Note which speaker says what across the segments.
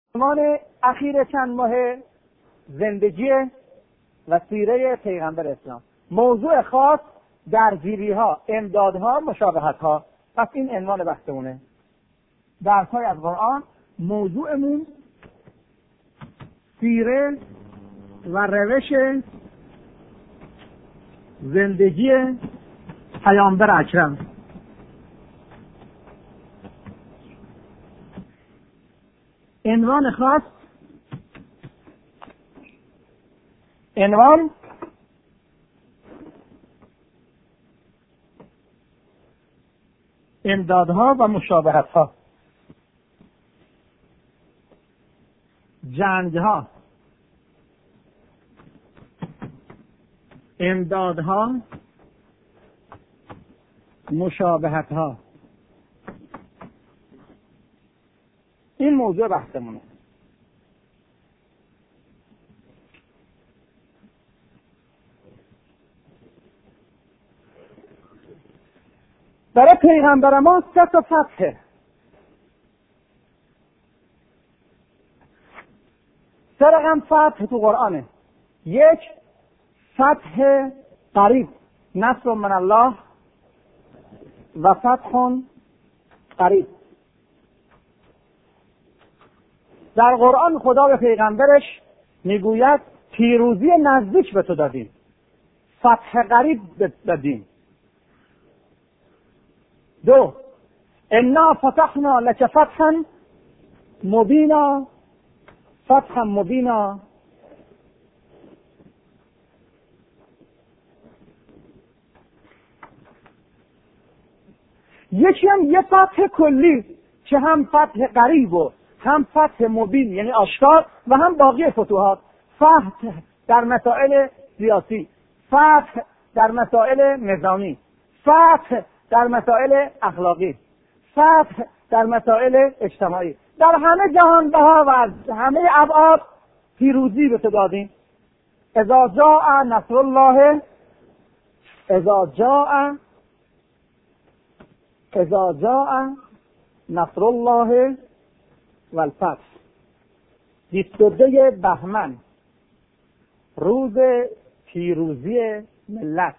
Speaker 1: عنوان اخیر چند ماه زندگی و سیره پیغمبر اسلام. موضوع خاص درگیری ها، امدادها، مشابهت ها. پس این عنوان بحثمونه. درس های از قرآن. موضوعمون سیره و روش زندگی پیامبر اکرم. عنوان خاص، عنوان امدادها و مشابهتها، جنگها، امدادها، مشابهتها. این موضوع بحثمونه. برای پیغمبر ما 3 تا فتحه. 3 رقم فتح تو قرآنه. 1 فتح قریب، نصر من الله و فتح قریب. در قرآن خدا به پیغمبرش میگوید پیروزی نزدیک به تو دادیم، فتح قریب دادیم. 2 انا فتحنا لک فتحا مبینا، فتحا مبینا. یکی هم یه فتح کلی که هم فتح قریب و هم فتح مبین یعنی آشکار و هم باقی فتوحات. فتح در مسائل سیاسی، فتح در مسائل نظامی، فتح در مسائل اخلاقی، فتح در مسائل اجتماعی. در همه جهان بها و همه ابعاد پیروزی به تو دادیم. اذا جاء نصر الله، اذا جاء نصر الله و الفتح. 22 بهمن روز پیروزی ملت.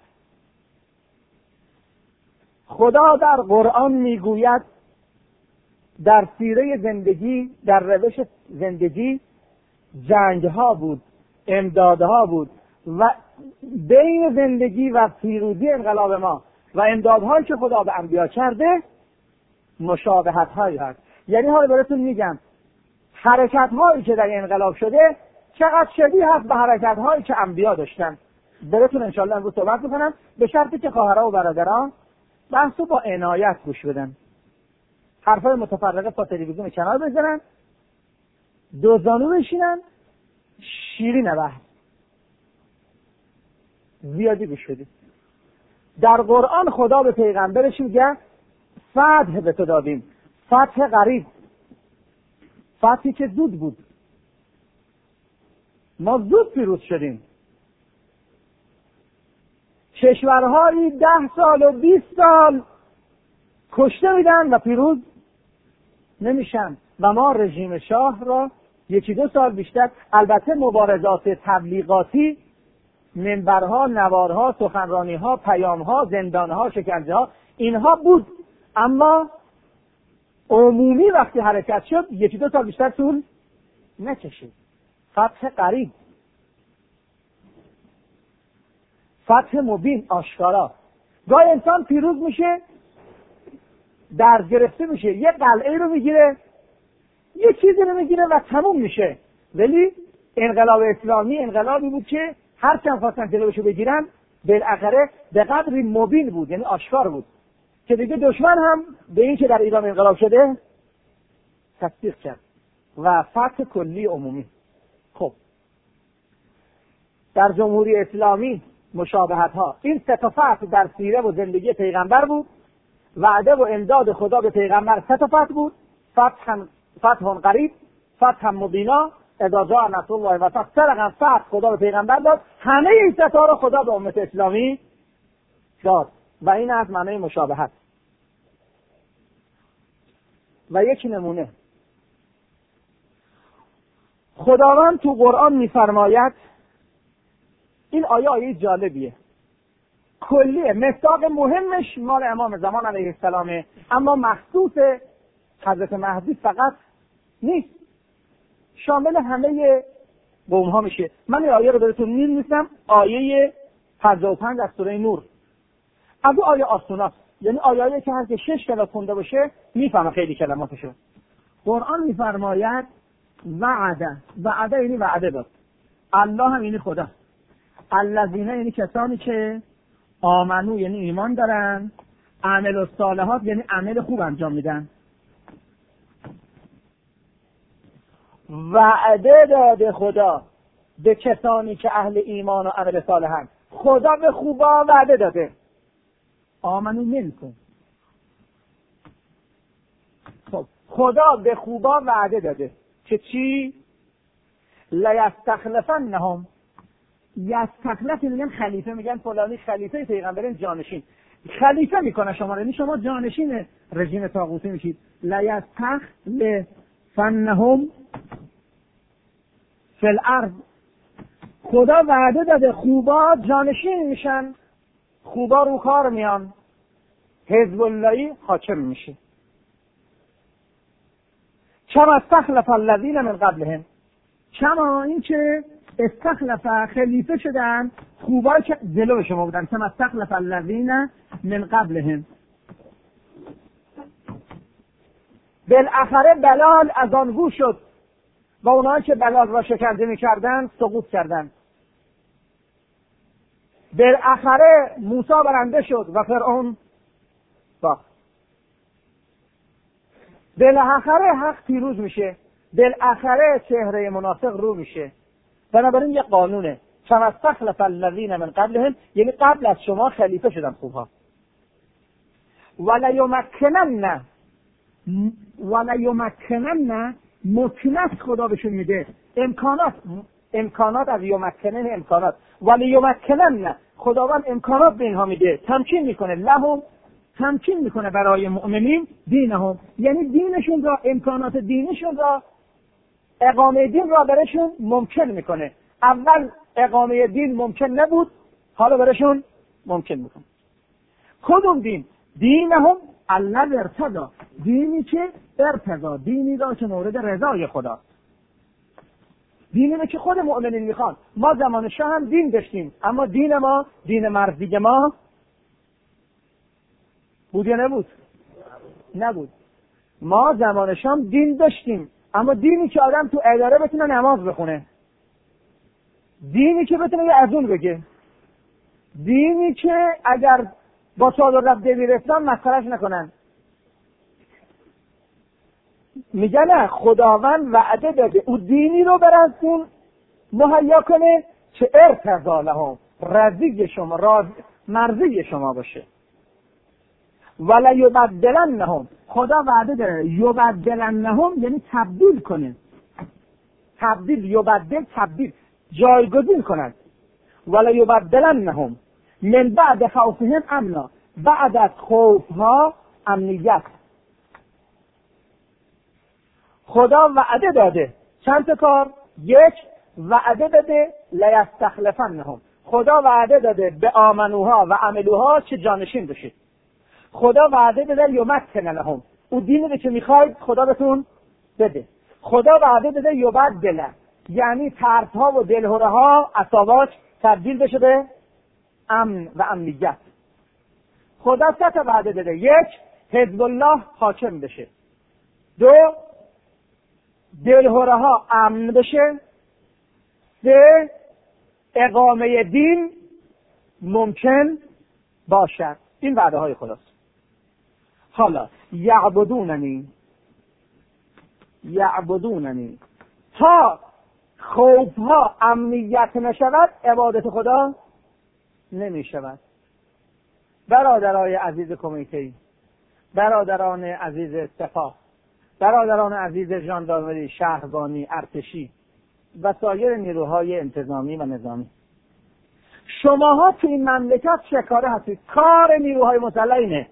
Speaker 1: خدا در قرآن میگوید در سیره زندگی، در روش زندگی جنگها بود، امدادها بود و بین زندگی و پیروزی انقلاب ما و امدادهایی که خدا به انبیا کرده مشابهت‌هایی هست. یعنی حالا براتون میگم حرکت‌هایی که در انقلاب شده چقدر شبیه هست به حرکت‌هایی که انبیا داشتن. براتون انشالله امروز صحبت می‌کنم، به شرطی که خواهرها و برادران بحثو با عنایت گوش بدن. حرفای متفرقه با تلویزیون کنار بذارن، دو زانو بشینن، شیرین بحث زیادی گوش بدید. در قرآن خدا به پیغمبرش میگه فتح به تو دادیم، فتح قریب، فتحی که زود بود. ما زود پیروز شدیم. کشورهایی 10 سال و 20 سال کشته میدن و پیروز نمیشن و ما رژیم شاه را 1-2 سال بیشتر. البته مبارزات تبلیغاتی، منبرها، نوارها، سخنرانیها، پیامها، زندانها، شکنجهها اینها بود، اما عمومی وقتی حرکت شد 1-2 سال بیشتر طول نکشید. فتح قریب، فتح مبین، آشکارا. گاهی انسان پیروز میشه، درز گرفته میشه، یه قلعه رو میگیره، یه چیزی رو میگیره و تموم میشه. ولی انقلاب اسلامی انقلابی بود که هر چند خواستن جلوشو بگیرن بالاخره به قدری مبین بود، یعنی آشکار بود که دیگه دشمن هم به این که در ایران انقلاب شده تصدیق کرد و فتح کلی عمومی. خب در جمهوری اسلامی مشابهت ها، این 3 تا فتح در سیره و زندگی پیغمبر بود. وعده و امداد خدا به پیغمبر 3 تا فتح بود، فتح قریب، فتح مبینا، اذا جاء نصر الله و فتح. 3 رقم فتح خدا به پیغمبر داد. همه این 3 تا رو خدا به امت اسلامی داد و این از معنی مشابهت. و یک نمونه خداوند تو قرآن میفرماید، این آیه جالبیه، کلیه، مصداق مهمش مال امام زمان علیه السلامه، اما مخصوص حضرت مهدی فقط نیست، شامل همه قوم ها میشه. من این آیه رو براتون می‌نویسم، آیه 55 از سوره نور. از اون آیه آسوناست، یعنی آیه‌ای که هر که 6 کلمه خونده باشه میفهمه خیلی کلماتشو. قرآن میفرماید وعده یعنی وعده داد، الله هم یعنی خدا، الذین یعنی کسانی که آمنو یعنی ایمان دارن، عمل الصالحات یعنی عمل خوب انجام میدن. وعده داده خدا به کسانی که اهل ایمان و عمل صالحن. خدا به خوبا وعده داده. آمنو منکم. خب خدا به خوبا وعده داده که چی؟ لیستخلفنهم. یستخلف میگن خلیفه، میگن فلانی خلیفه پیغمبرین، جانشین. خلیفه میکنه شما رو، یعنی شما جانشین رژیم طاغوتی میشید. لیستخلفنهم فی الارض. خدا وعده داده خوبا جانشین میشن، خوبا رو کار میان، حزب اللهی حاکم میشه. کما استخلف الذین من قبلهم، کما این که استخلف خلیفه شدن خوبا که جلو شما بودن. کما استخلف الذین من قبلهم. بالاخره بلال از آن گو شد و اونایی که بلال را شکنجه میکردن سقوط کردند. بالاخره موسی برنده شد و فرعون باخت. بالاخره حق پیروز میشه، بالاخره چهره منافق رو میشه. بنابراین یه قانونه، کما استخلف الذین من قبلهم، یعنی قبل از شما خلیفه شدن خوبها. ولیمکنن مکنت خدا بهشون میده، امکانات از یمکنن، امکانات. ولیمکنن خداوند امکانات به اینها میده، تمکین میکنه، لهم تمکین میکنه برای مؤمنین دینهم، یعنی دینشون را، امکانات دینشون را، اقامه دین را برشون ممکن میکنه. اول اقامه دین ممکن نبود، حالا برشون ممکن میکنه. کدوم دین؟ دینهم الذی ارتضی، دینی که ارتضی، دینی را که مورد رضای خداست، دینی که خود مؤمنین میخوان. ما زمان شاه هم دین داشتیم، اما دین ما، دین مرضی ما بود یا نبود؟ نبود. ما زمان شام دین داشتیم، اما دینی که آدم تو اداره بتونه نماز بخونه، دینی که بتونه یه اذان بگه، دینی که اگر با چادر رفت دبیرستان مسخرهش نکنن. میگه نه، خداوند وعده داده او دینی رو براتون مهیا کنه که ارتضی لهم، رضی شما، مرضی شما باشه. ولیبدلنهم، خدا وعده داره یبدلنهم یعنی تبدیل کنه، تبدیل، یبدل تبدیل، جایگزین کند. ولیبدلنهم من بعد خوفهم امنا، بعد از خوفها امنیت. خدا وعده داده چند تا کار؟ یک، وعده داده لیستخلفنهم، خدا وعده داده به آمنوها و عملوها که جانشین بشید. خدا وعده داده یمکن لهم، او دینی که میخواید خدا بهتون بده. خدا وعده داده یبدل، یعنی ترسها و دلهره ها، عصابات تبدیل بشه به امن و امنیت. خدا سه تا وعده داده، یک، حزب الله حاکم بشه، دو، دلهره ها امن بشه، سه، اقامه دین ممکن باشد. این وعده های خداست. حالا یعبدوننی تا خوفها امنیت نشود، عبادت خدا نمی شود. برادرای عزیز کمیته، برادران عزیز سپاه، برادران عزیز ژاندارمری، شهربانی، ارتشی و سایر نیروهای انتظامی و نظامی، شماها تو این مملکت چه کاره هستید؟ کار نیروهای مسلح اینه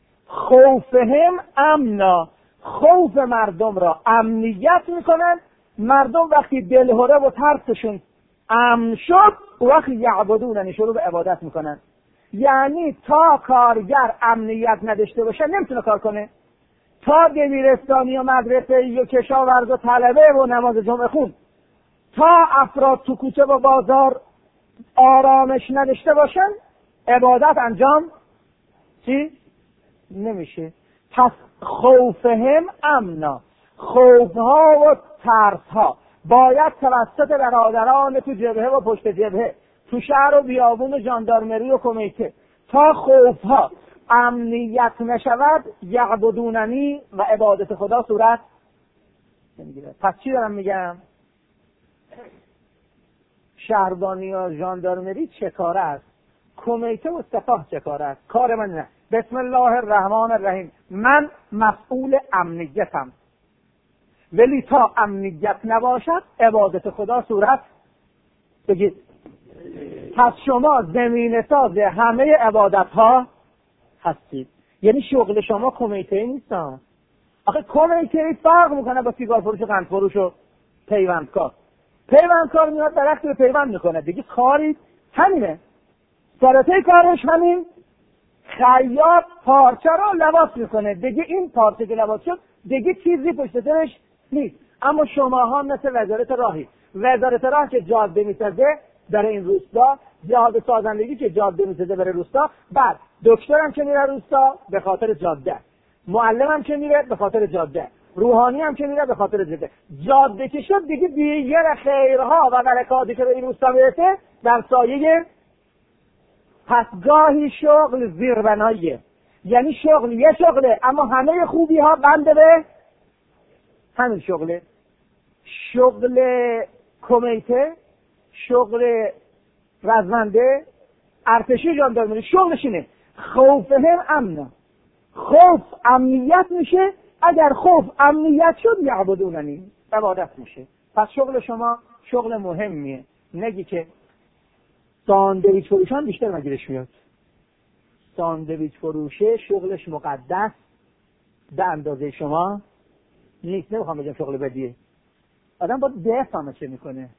Speaker 1: خوفهم امنا، خوف مردم را امنیت میکنن مردم وقتی دلهره و ترسشون امن شد وقتی یعبدوننی شروع به عبادت میکنن. یعنی تا کارگر امنیت نداشته باشه نمیتونه کار کنه. تا دبیرستانی و مدرسه و کشاورز و طلبه و نماز جمعه خون، تا افراد تو کوچه و بازار آرامش نداشته باشن عبادت انجام نمیشه. پس خوفهم امنا، خوفها و ترسها باید توسط برادران تو جبهه و پشت جبهه، تو شهر و بیابون و ژاندارمری و کمیته، تا خوفها امنیت نشود یعبدوننی و عبادت خدا صورت نمیگیره. پس چی دارم میگم؟ شهربانی یا ژاندارمری چه کاره است؟ کمیته و سپاه چه کاره است؟ کار من نه. بسم الله الرحمن الرحیم، من مسئول امنیتم، ولی تا امنیت نباشد عبادت خدا صورت بگید. پس شما زمین ساز همه عبادت ها هستید. یعنی شغل شما کمیته نیست. آخه کمیته فرق میکنه با سیگار فروش و قند فروش و پیوندکار. پیوندکار میاد درخت رو پیوند میکنه، دیگه کاری همینه، سرته کارش همین. خیاط پارچه رو لباس میکنه، دیگه این پارچه که لباس شد دیگه چیزی پشت سرش نیست. اما شماها مثل وزارت راهی، وزارت راه که جاده میسازه برای این روستا، جاده سازندگی که جاده میسازه برای روستا، بعد دکترم که میره روستا به خاطر جاده، معلمم که میره به خاطر جاده، روحانی هم که میره به خاطر جاده. جاده که شد دیگه دیگر خیرها و برکاتی که به این روستا میرسه در سایه. پس گاهی شغل زیربناییه، یعنی شغل یه شغله اما همه خوبی ها بنده به همین شغله. شغل کمیته، شغل رزمنده، ارتشی، ژاندارمری شغلش اینه خوفهم امنا. خوف امنیت میشه، اگر خوف امنیت شد یعبدوننی عبادت میشه. پس شغل شما شغل مهمیه. نگی که ساندویچ فروشان بیشتر مگیرش میاد. ساندویچ فروشه شغلش مقدس به اندازه شما نیست. نمیخوام بگم شغل بدیه. آدم باید بفهمه چه میکنه.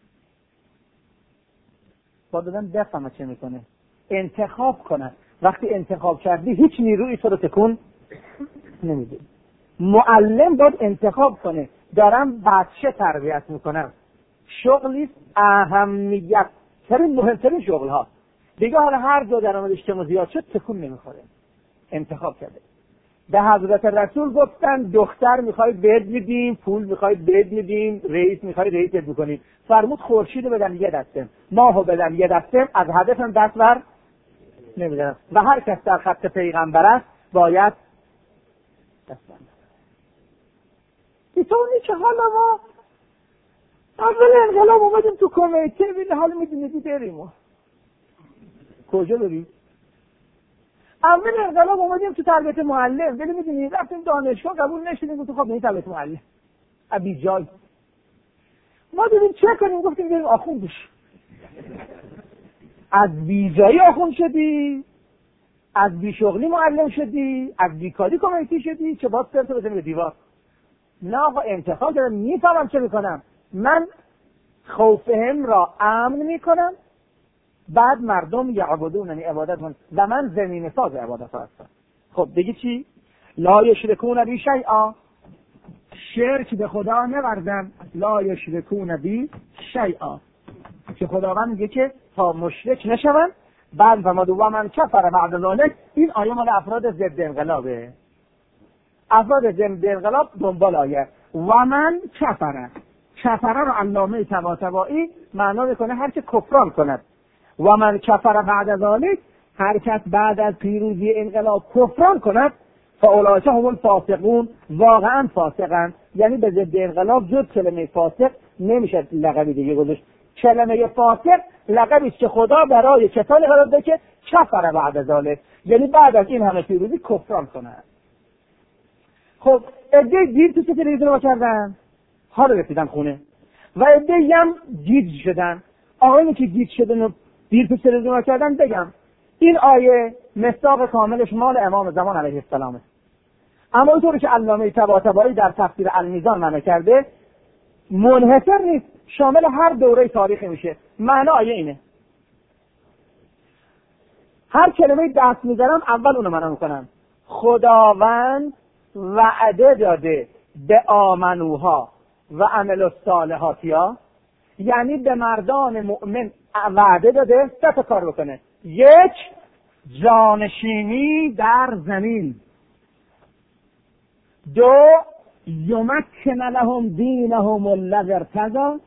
Speaker 1: چه میکنه. انتخاب کنه. وقتی انتخاب کردی هیچ نیرویی تو رو تکون نمیده. معلم باید انتخاب کنه. دارم بچه تربیت میکنم. شغلی اهمیت ترین مهمترین شغل ها. دیگه حالا هر جا درآمد اجتماعی زیاد شد تکون نمیخوره. انتخاب کرده. به حضرت رسول گفتن دختر میخواید بد میدیم، پول میخواید بد میدیم، رئیس میخواید رئیس بد میکنیم. فرمود خورشید رو بدن یه دستم، ماهو بدن یه دستم، از هدفم دست بر نمیدن. و هر کس در خط پیغمبر است باید دست بر. بیتونی که حالا ما اول انقلاب اومدیم تو کمیته، بینه حالا میدونیدی بریم. کجا بریم؟ اول انقلاب اومدیم تو تربیت معلم، ولی میدونید رفتیم دانشگاه قبول نشدیم، تو خب این تربیت معلم ابی جای ما دیدیم چه کنیم، گفتیم بریم آخوند بشیم. از بیجایی آخوند شدی، از بیشغلی معلم شدی، از بیکاری کمیتی شدی، چه باید سرتو بزنی به دیوار. نه آقا انتخاب کردم، میفهمم چه میکنم. من خوفهم را امن میکنم، بعد مردم یعبدوننی عبادت من و من زمین ساز عبادت هستم. خب دیگه چی؟ لا یشرکون بی شیئا، شرک به خدا نوردن. لا یشرکون بی شیئا، که خداوند میگه که تا مشرک نشون. بعد فرمود و من کفر بعد ذلک، این آیه مال افراد ضد انقلابه. افراد ضد انقلاب دنبال آیه و من کفر رو علامه طباطبایی معنا میکنه هر که کفران کند. و من کفر بعد ذلک، هر کس بعد از پیروزی انقلاب کفران کند، فاولئک هم الفاسقون، واقعا فاسقن. یعنی به ضد انقلاب جز کلمه فاسق نمیشه لقبی دیگه گذاشت. کلمه فاسق لقبی است که خدا برای کسانی قرار داده که کفر بعد ذلک، یعنی بعد از این همه پیروزی کفران کنند. خب عده دیر تو تلویزیون وا کردن، حالا رسیدن خونه، و عده هم گیج شدن. آقایونی که گیج شدن و دیر تو تلویزیون وا کردن، بگم این آیه مصداق کاملش مال امام زمان علیه السلامه. اما اونطوری که علامه طباطبایی در تفسیر المیزان معنی کرده، منحصر نیست، شامل هر دوره تاریخی میشه. معنا آیه اینه. هر کلمه دست میذارم اول اونو معنا میکنم. خداوند وعده داده به آمنوها و عمل الصالحاتیا، یعنی به مردان مؤمن وعده داده 3 تا کار بکنه. 1 جانشینی در زمین. 2 یمکن لهم دینهم الذی ارتضی،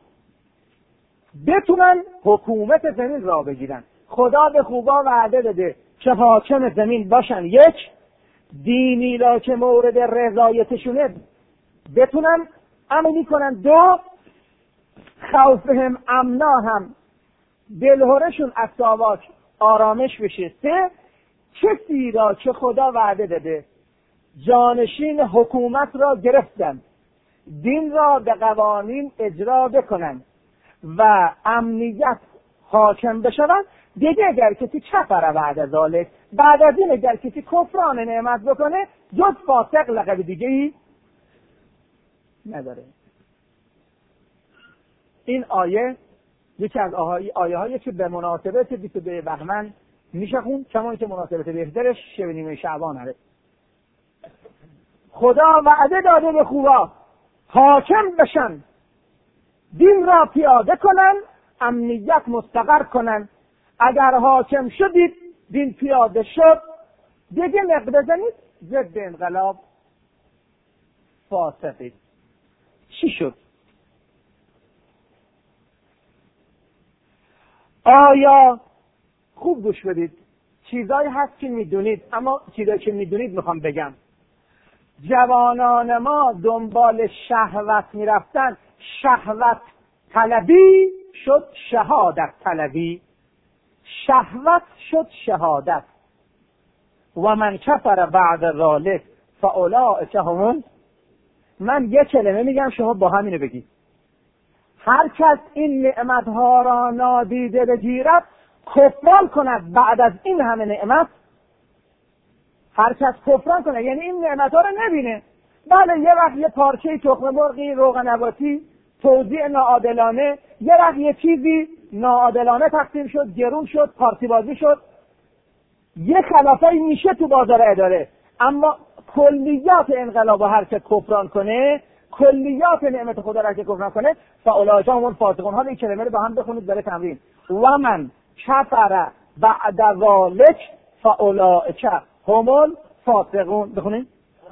Speaker 1: بتونن حکومت زمین را بگیرن. خدا به خوبا وعده داده که حاکم زمین باشن. 1 دینی را که مورد رضایتشونه بتونن عملی کنن. 2 خوفهم امنا هم دلهورشون از ساواک آرامش بشه. 3 کسی را که خدا وعده داده جانشین حکومت را گرفتن، دین را به قوانین اجرا بکنن و امنیت حاکم بشوند، دیگه اگر کسی کفر بعد ذالک، بعد از این اگر کسی کفران نعمت بکنه جز فاسق لقب دیگه ای نداره. این آیه یکی از آیه هایی که به مناسبت 22 بهمن میشه خون، کما که مناسبت بهترش شب نیمه شعبان هست. خدا وعده داده به خوبا حاکم بشن، دین را پیاده کنن، امنیت مستقر کنن. اگر حاکم شدید، دین پیاده شد، دیگه نق بزنید ضد انقلاب فاسقید. چی شد؟ آیا خوب گوش بدید، چیزایی هست که میدونید، اما چیزایی که میدونید میخوام بگم. جوانان ما دنبال شهوت میرفتن، شهوت طلبی شد شهادت طلبی، شهوت شد شهادت. و من کفر بعد ذلک فاولئک هم. من یک کلمه میگم شما با همینو بگید. هر کس این نعمتها را نادیده بگیرد، کفران کند بعد از این همه نعمت. هر کس کفران کنه یعنی این نعمتها رو نبینه. بله یه وقت یه پارچه تخم مرغی، روغن نباتی، توزیع ناعادلانه، یه وقت یه چیزی ناعادلانه تقسیم شد، گرون شد، پارتی بازی شد، یه خلافایی میشه تو بازار اداره. اما کلیات انقلاب هر که کفران کنه، کلیات نعمت خدا را که کفران کنه، فاولئک هم الفاسقون. حالا این کلمه رو با هم بخونید برای تمرین. و من کفر بعد ذلک فاولئک هم الفاسقون. بخونید.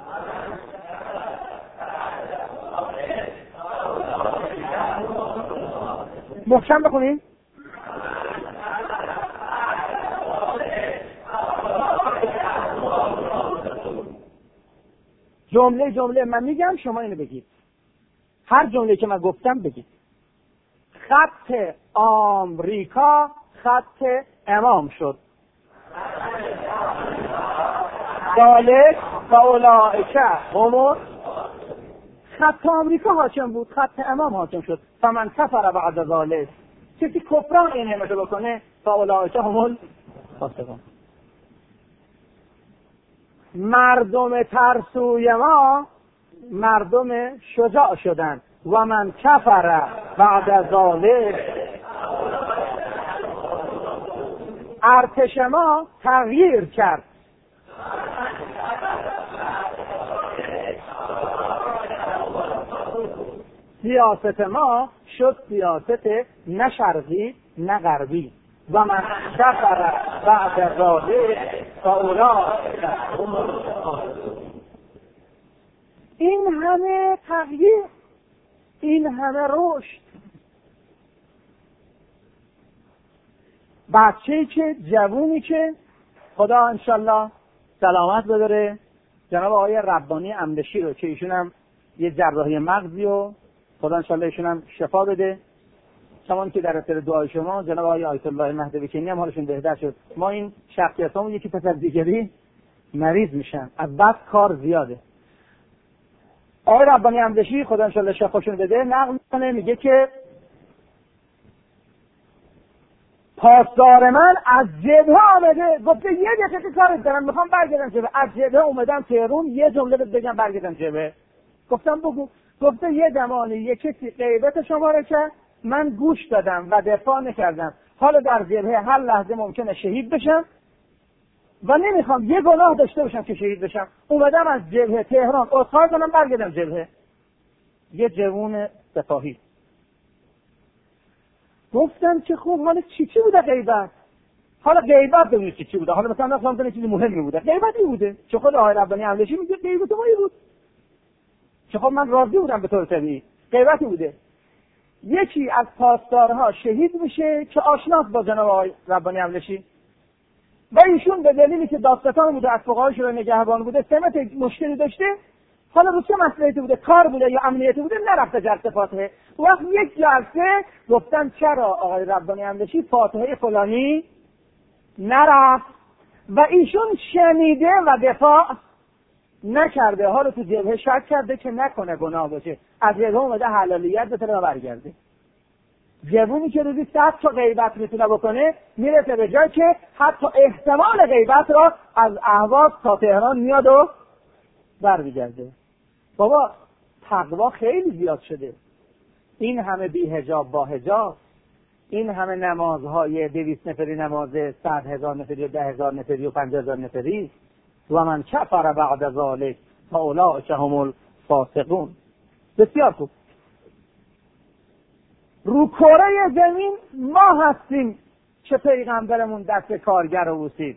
Speaker 1: محکم بخونید. جمله من میگم، شما اینو بگید. هر جمله که من گفتم بگید. خط آمریکا خط امام شد. ذالک فاولئک هم. خط آمریکا حاکم بود، خط امام حاکم شد. فمن کفر بعد ذلک، کسی کفران این نعمت بکنه، فاولئک هم الفاسقون. مردم ترسوی ما مردم شجاع شدند. و من کفر بعد ذلک، ارتش ما تغییر کرد. سیاست ما شد سیاست نه شرقی نه غربی. و من کفر بعد ذلک فاولئک هم الفاسقون. این همه تغییر، این همه رشد، بچه‌ای که جوونی که خدا انشالله سلامت بداره، جناب آقای ربانی امدشی رو که ایشون هم یه جراحی مغزی و خدا انشالله ایشون هم شفا بده، چون که در اثر دعای شما جناب آقای آیت الله مهدوی کنی هم حالشون بهتر شد. ما این شخصیتامون یکی پس از دیگری مریض میشن، از بس کار زیاده. آقای ربانی امدشی خدا انشالله شفاشون بده نقل میکنه، میگه که پاسدار من از جبهه آمده، گفته یه دقیقه کار دارم میخوام برگردم جبهه. از جبهه اومدم تهران، یه جمله بگم برگردم جبهه. گفتم بگو. گفته یه زمانی یه کسی غیبت شماره کرد، من گوش دادم و دفاع نکردم، حالا در جبهه هر لحظه ممکنه شهید بشم و نمیخوام یه گناه داشته باشم که شهید بشم. اومدم از جبهه تهران عذرخواهی کنم برگردم جبهه. یه جوون سپاهی. گفتم که خوب حالا چی بوده غیبت؟ حالا غیبت ببینید چی بوده. حالا مثلا نفهم کنه چیزی مهمی بوده. غیبتی بوده. چه خود آقای ربانی عملشی میگه غیبت مایی بود. چه خب من راضی بودم به طور طبیعی. غیبتی بوده. یکی از پاسدارها شهید میشه که آشناس با جناب آقای ربانی عملشی و ایشون به دلیلی که دادستان بوده، از فقهای شورای نگهبان بوده، سمت مشکلی داشته، حالا رو چه مسئله بوده، کار بوده یا امنیتی بوده، نرفته جلسه فاتحه. وقت یک جلسه گفتن چرا آقای ربانی عملشی فاتحه فلانی نرفت و ایشون شنیده و دفاع نکرده. حالا تو جبهه شک کرده که نکنه گناه باشه، از جبهه اومده حلالیت بتونه برگرده. جوونی که روزی 100 تا غیبت میتونه بکنه میرسه به جایی که حتی احتمال غیبت را از اهواز تا تهران میاد و برمیگرده. بابا تقوا خیلی زیاد شده. این همه بی حجاب با حجاب، این همه نمازهای 200 نفری، نماز 100,000 نفری و 10,000 نفری و 50,000 نفری. و من کفر بعد ذلک فاولئک هم الفاسقون. بسیار خوب. رو کره زمین ما هستیم که پیغمبرمون دست کارگر رو بوسید.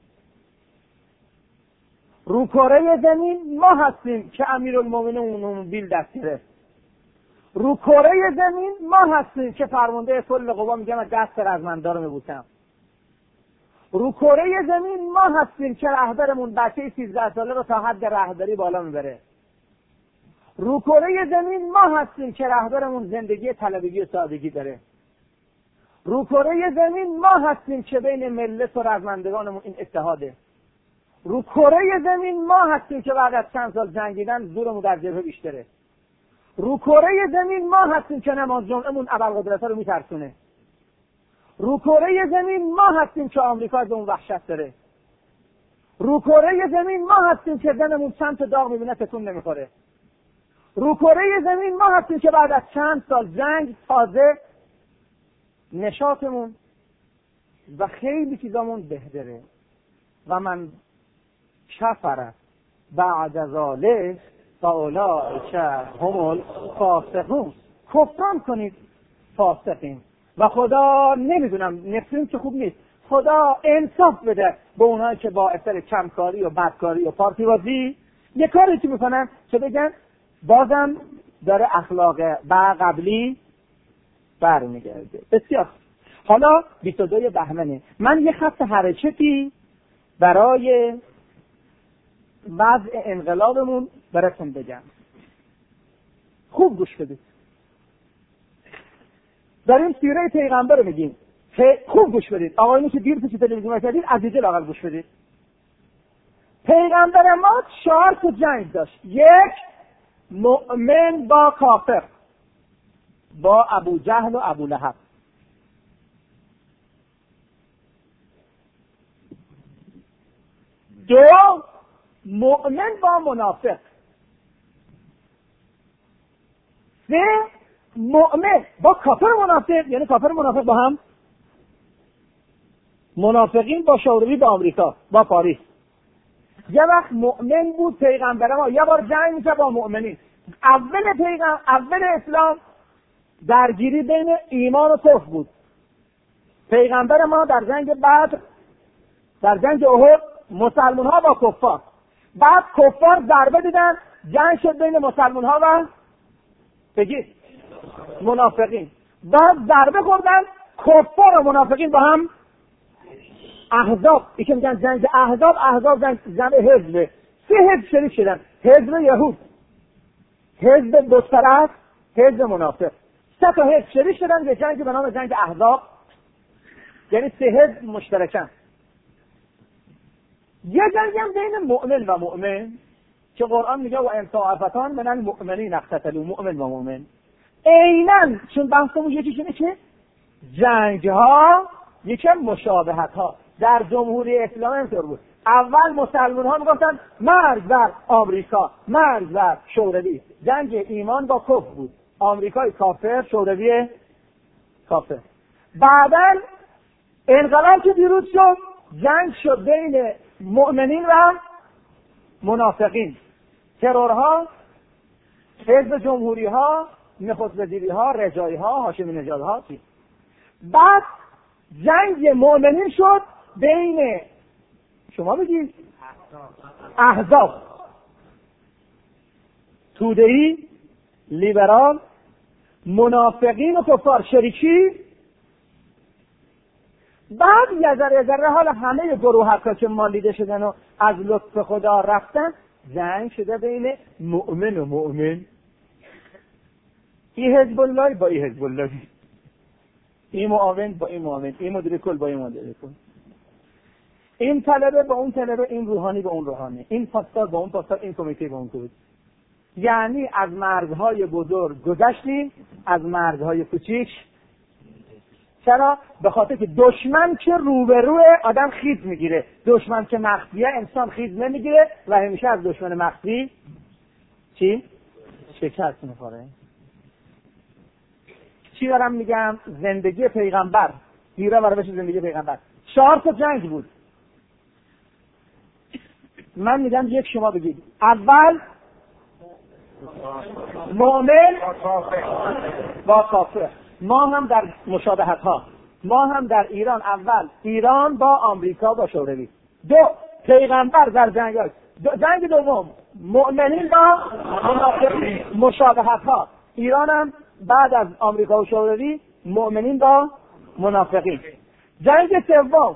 Speaker 1: رو کره زمین ما هستیم که امیرالمومنین اون دست گرفت. رو کره زمین ما هستیم که فرمانده کل قوا میگه من دست رزمنده رو میبوسم. رو کره زمین ما هستیم که رهبرمون بچه 13 ساله رو تا حد رهبری بالا میبره. رو کره زمین ما هستیم که رهبرمون زندگی طلبگی و سادگی داره. رو کره زمین ما هستیم که بین ملت و رزمندگانمون این اتحاده. رو کره زمین ما هستیم که بعد از چند سال جنگیدن زورمون در جبهه بیشتره. رو کره زمین ما هستیم که نماز جمعهمون ابوالقدرت رو میترسونه. رو کره زمین ما هستیم که آمریکا از اون وحشت داره. رو کره زمین ما هستیم که زنمون چند تا داغ میبینه تکون نمیخوره. رو کره زمین ما هستیم که بعد از چند سال جنگ تازه نشاطمون و خیلی چیزامون بهتره. و من کفر بعد ذلک فاولئک هم الفاسقون. کفران کنید فاسقین. و خدا نمیدونم نفسیم که خوب نیست، خدا انصاف بده به اونایی که با اثر کمکاری و بدکاری و پارتی بازی یه کاری که میکنن که بگن بازم داره اخلاق با قبلی برمیگرده. بسیار. حالا 22 بهمنه من یه خط حرکتی برای وضع انقلابمون براتون بگم. خوب گوش بدید. داریم سیره پیغمبر رو میگیم. خوب گوش بدید. آقایونی که دیر پیش تلویزیون کردید عزیزه لااقل گوش بدید. پیغمبر ما 4 تا جنگ داشت. 1 مؤمن با کافر، با ابو جهل و ابو لهب. 2 مؤمن با منافق. 3 مؤمن با کافر منافق، یعنی کافر منافق با هم. منافقین با شوروی، با آمریکا، با پاریس. یه وقت مؤمن بود پیغمبر ما، یه بار جنگ میشه با مؤمنین. اول اسلام درگیری بین ایمان و کفر بود. پیغمبر ما در جنگ بدر، در جنگ احد مسلمان ها با کفار، بعد کفار ضربه دیدن، جنگ شد بین مسلمان ها و بگید منافقین. بعد ضربه خوردن کفار و منافقین با هم. احزاب، ایشون میگن جنگ احزاب جنگ حزب. 3 حزب شریک شدن، حزب یهود، حزب بتپرست، حزب منافق. 3 تا حزب شریک شدن به جنگ به نام جنگ احزاب، یعنی 3 حزب مشترکن. یه جنگ هم بین مؤمن و مؤمن که قرآن میگه و ان طائفتان من المؤمنین اقتتلوا، مؤمن و مؤمن. عیناً چون بحثمون یکیش اینه که جنگ ها یکم مشابهت ها در جمهوری اسلامی اینطور بود. اول مسلمان ها میگفتن مرگ بر آمریکا، مرگ بر شوروی. جنگ ایمان با کفر بود، آمریکای کافر، شوروی کافر. بعداً انقلاب که پیروز شد، جنگ شد بین مؤمنین و منافقین، ترورها، حزب جمهوری ها، نخست وزیری ها، رجایی ها، هاشمی نژاد ها. بعد جنگ مؤمنین شد بین، شما بگید، احزاب، توده‌ای، لیبرال، منافقین و کفار، شریکی. بعد یه ذره حال همه گروه‌ها که مالیده شدن و از لطف خدا رفتن، جنگ شده بین مؤمن و مؤمن. این حزب الله با این حزب الله، این معاون با این معاون، این مدیر کل با این مدیر کل، این طلبه با اون طلبه، این روحانی با اون روحانی، این پاسدار با اون پاسدار، این کمیته با اون کمیته. یعنی از مرزهای بزرگ گذشتیم، از مرزهای کوچیک. چرا؟ به خاطر که دشمن که روبروی آدم خیز میگیره، دشمن که مخفیه انسان خیز نمیگیره و همیشه از دشمن مخفی چی؟ شکست میخوره. چی دارم میگم؟ زندگی پیغمبر، دیره برابرش زندگی پیغمبر 4 تا جنگ بود. من میگم یک، شما بگید. اول مؤمن با کافر. ما هم در مشابهت ها، ما هم در ایران، اول ایران با آمریکا با شوروی. 2 پیغمبر در جنگ دوم مؤمنین با منافقین، مشابهت ها. ایران هم بعد از آمریکا و شوروی مؤمنین با منافقین. جنگ سوم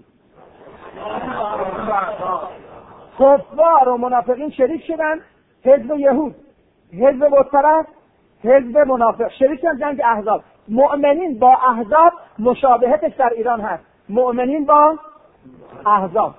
Speaker 1: کفار و منافقین شریک شدن، حزب یهود، حزب بتپرست، حزب منافق شریک شدن. جنگ احزاب، مؤمنین با احزاب مشابهتش در ایران هست، مؤمنین با احزاب.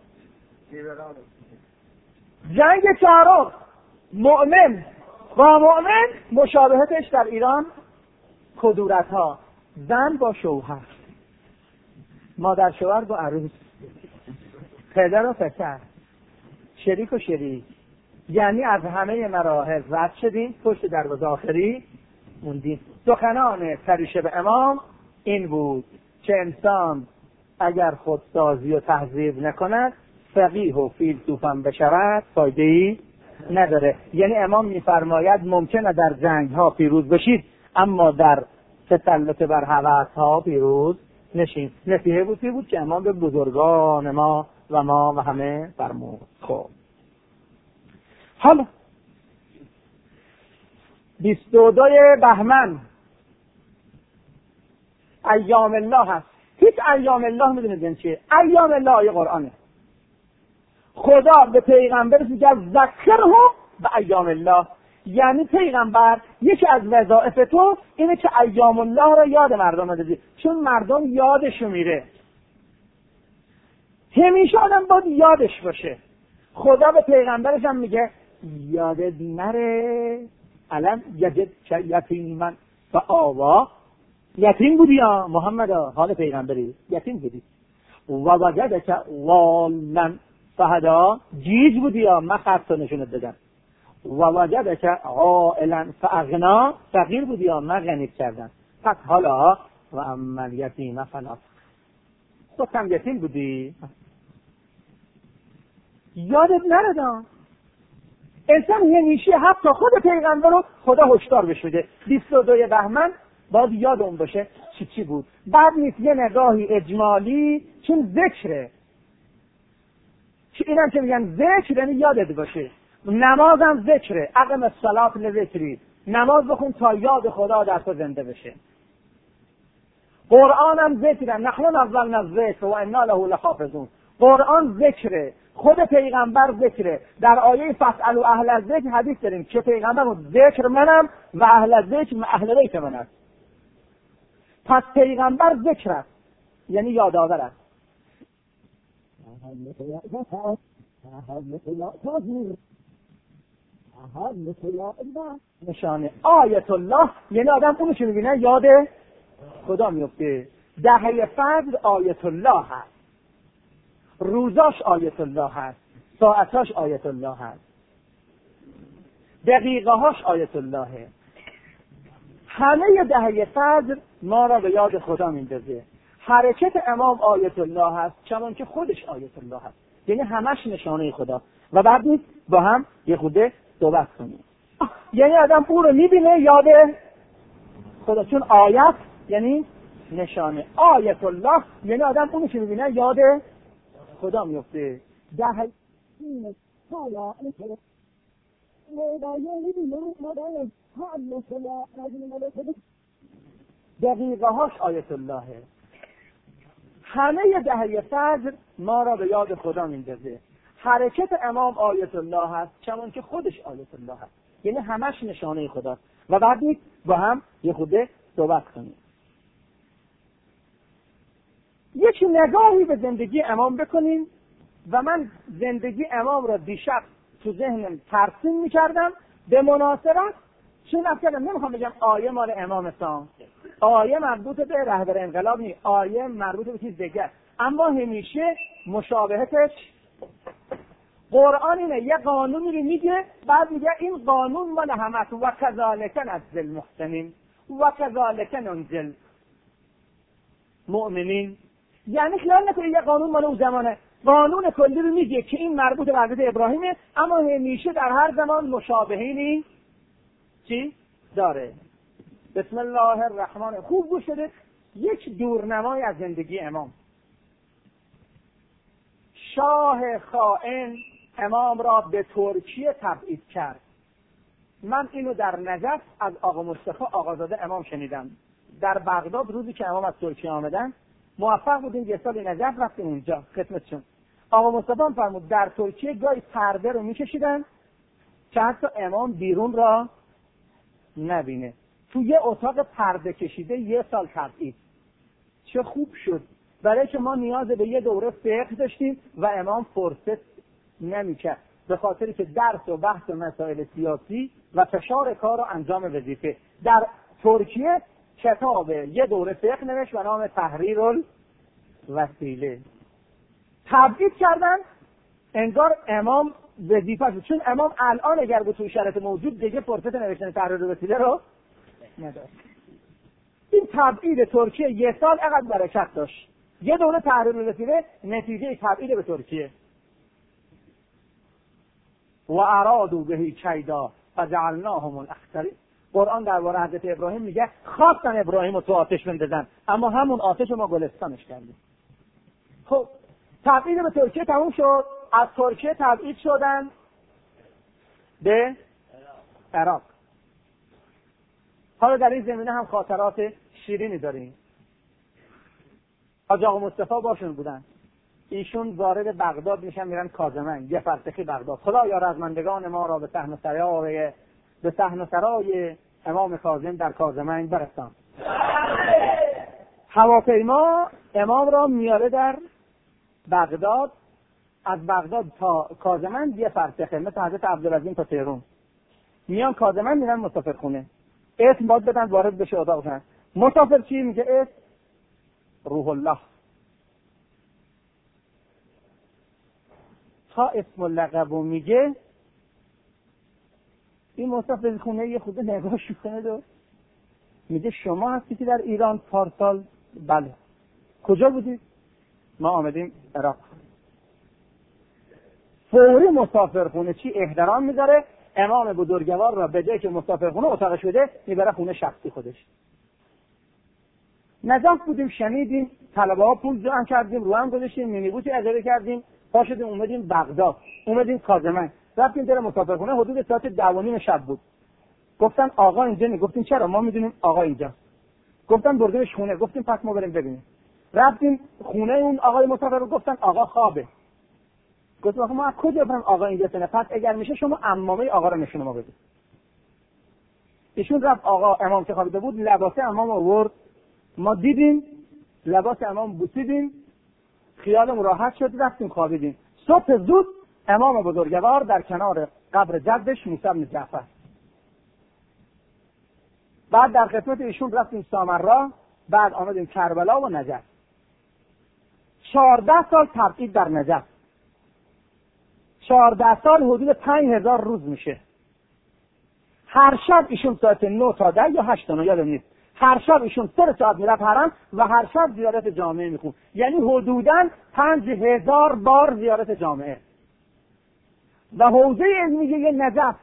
Speaker 1: جنگ چهارم مؤمن با مؤمن مشابهتش در ایران کدورت ها، زن با شوهر، مادر شوهر با عروس، پدر و پسر، شریک و شریک. یعنی از همه مراحل رد شدیم، پشت دروازه آخری موندیم. سخنان سریشه به امام این بود که انسان اگر خودسازی و تهذیب نکند، فقیه و فیلسوفم بشود، فایده‌ای نداره. یعنی امام میفرماید ممکنه در جنگ ها پیروز بشید، اما در تسلط بر هوس ها پیروز نشین. نصیحه بود که امام به بزرگان ما و همه فرمود. خب حالا 22 بهمن ایام الله هست. هیچ ایام الله میدونید چیه؟ ایام الله آیه قرآنه. خدا به پیغمبر میگه ذکرهم به ایام الله. یعنی پیغمبر یکی از وظایف تو اینه که ایام الله را یاد مردم بدی، چون مردم یادشو میره. همیشه آدم باید یادش باشه. خدا به پیغمبرش هم میگه یادت نره علم یجد یتیما فآوا. یتیم بودی یا محمد، حال پیغمبری یتیم بودی. و وجدک ضالا فهدا، جیج بودی یا من خط نشونت بدم. و وجدک عائلا فاغنا، فقیر بودی یا من غنیت کردم. پس حالا و اما یتیم فلا، تو هم یتیم بودی یادت نردم. انسان همیشه حتی خود پیغمبر رو خدا هشدار بشه. 22 بهمن باید یاد اون باشه چی بود. بعد نیست یه نگاهی اجمالی، چون ذکره، اینم که میگن ذکر یعنی یادت باشه. نماز هم ذکره، اقم الصلاة لذکری، نماز بخون تا یاد خدا در تو زنده بشه. قرآن هم ذکره، نحن نزلنا الذکر و انا له لحافظون. قرآن ذکره، خود پیغمبر ذکره. در آیه فاسألوا اهل الذکر حدیث داریم که پیغمبر ذکر منم و اهل الذکر اهل بیت من است. پس پیغمبر ذکر است، یعنی یادآور است. نشانه آیت الله یعنی آدم اونو که میبینه یاد خدا میفته. دهه فجر آیت الله هست. روزاش آیت الله هست، ساعتاش آیت الله هست، دقیقه هاش آیت اللهه. همه دهه فجر ما را به یاد خدا میندازه. حرکت امام آیت الله هست چون که خودش آیت الله هست، یعنی همش نشانه خدا. و بعد نیست با هم یه خوده صحبت کنیم. یعنی آدم او رو میبینه یاد خدا، چون آیت یعنی نشانه، آیت الله یعنی آدم اونو که میبینه یاد خدا میفته. دقیقه هاش آیت اللهه. همه دهه فجر ما را به یاد خدا میندازه. حرکت امام آیت الله هست چون که خودش آیت الله هست، یعنی همش نشانه خدا. و بعد نیست با هم یه خوده صحبت کنیم. یک نگاهی به زندگی امام بکنیم. و من زندگی امام را دیشب تو ذهنم ترسیم میکردم به مناسبت، چون اصلا نمیخوام بگم آیه مال امام سام، آیه مربوط به رهبر انقلاب نیست، آیه مربوط به چیز دیگه، اما همیشه مشابهتش قرآن اینه. یه قانونی رو میگه، بعد میگه این قانون مال همه و کذالک نجزی المحسنین و کذالک ننجی المؤمنین. یعنی خیال نکنید یه قانون مال اون زمانه، قانون کلی رو میگه که این مربوط به حضرت ابراهیمه، اما همیشه در هر زمان مشابهینی چی داره. بسم الله الرحمن. خوب گوش شده. یک دورنمای از زندگی امام. شاه خائن امام را به ترکیه تبعید کرد. من اینو در نجف از آقا مصطفی آقازاده امام شنیدم. در بغداد روزی که امام از ترکیه آمدن موفق بودیم یه سال نجف رفتیم اونجا خدمتشون. آقا مصطفی هم فرمود در ترکیه گاهی پرده رو میکشیدن که حتی امام بیرون را نبینه. تو یه اتاق پرده کشیده یه سال تبعید. چه خوب شد، برای که ما نیاز به یه دوره فقه داشتیم و امام فرصت نمیکرد، به خاطری که درس و بحث و مسائل سیاسی و فشار کار و انجام وظیفه. در ترکیه کتاب یه دوره فقه نوشت و نام تحریر الوسیله. تبعید کردن انگار امام وظیفه شد، چون امام الان اگر به توی شرط موجود دیگه فرصت نوشتن تحریر الوسیله رو نداشت. این تبعید ترکیه یه سال اقدر برکت داشت. یه دوره تحریر الوسیله نتیجه تبعید به ترکیه. و ارادوا به کیدا فجعلناهم الاخسرین. قرآن درباره حضرت ابراهیم میگه خواستن ابراهیم رو تو آتش بندازن، اما همون آتش ما گلستانش کردیم. خب تبعید به ترکیه تموم شد. از ترکیه تبعید شدن به عراق. حالا در این زمینه هم خاطرات شیرینی داریم. حاج آقا مصطفی باشون بودن. ایشون وارد بغداد میشن، میرن کاظمن، یه فرسخی بغداد. خدا یا رزمندگان ما را به صحن سرای امام کاظم در کاظمن برسان. هواپیما امام را میاره در بغداد، از بغداد تا کاظمن یه فرسخه، مثل حضرت عبدالعظیم تا تهران. میان کاظمن میرن مسافرخونه، اسم باید بدن وارد بشه اتاق کنن. مسافر چی میگه؟ اسم روح الله. تا اسم و لقبو میگه این مسافر خونه یه خود نگاهش کنه و میگه شما هستی که در ایران پارسال؟ بله. کجا بودید؟ ما آمدیم عراق. فوری مسافرخونه چی احترام میذاره، امام بزرگوار را به جای که مسافرخونه اتاقش بده میبره خونه شخصی خودش. نجف بودیم، شنیدیم، طلبه ها پول جمع کردیم، رو هم گذاشتیم، مینیبوسی اجاره کردیم، پا شدیم اومدیم بغداد، اومدیم کاظمن، رفتیم در مسافرخونه. حدود ساعت 10:30 شب بود. گفتن آقا اینجا نی. گفتیم چرا؟ ما میدونیم آقا اینجا. گفتن بردیمش خونه. گفتیم پس ما بریم ببینیم. رفتیم خونه اون آقای مسافر رو، گفتن آقا خوابه. گفتم آقا ما از کجا بفهمیم آقا اینجا سنه؟ پس اگر میشه شما عمامه آقا رو نشون ما بدید. ایشون رفت، آقا امام که خوابیده بود لباس امام آورد، ما دیدیم لباس امام بوسیدیم، خیالمون راحت شد، رفتیم خوابیدیم. صبح زود امام بزرگوار در کنار قبر جدش موسی بن جعفر. بعد در خدمت ایشون رفتیم سامرا، بعد آمدیم کربلا و نجف. 14 سال تبعید در نجف. 14 سال حدود 5000 روز میشه. هر شب ایشون ساعت 9 تا 10 یا 8 تا 9 یادم نیست، هر شب ایشون 3 ساعت میرفت حرم و هر شب زیارت جامعه میخوند. یعنی حدوداً 5000 بار زیارت جامعه. و حوزه علمیه نجف